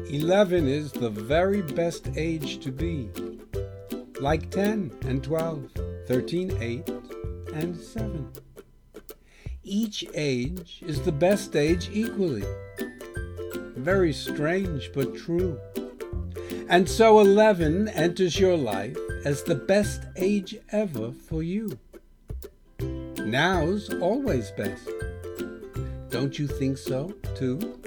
11 is the very best age to be, like 10 and 12, 13, 8, and 7. Each age is the best age equally. Very strange, but true. And so 11 enters your life as the best age ever for you. Now's always best. Don't you think so, too?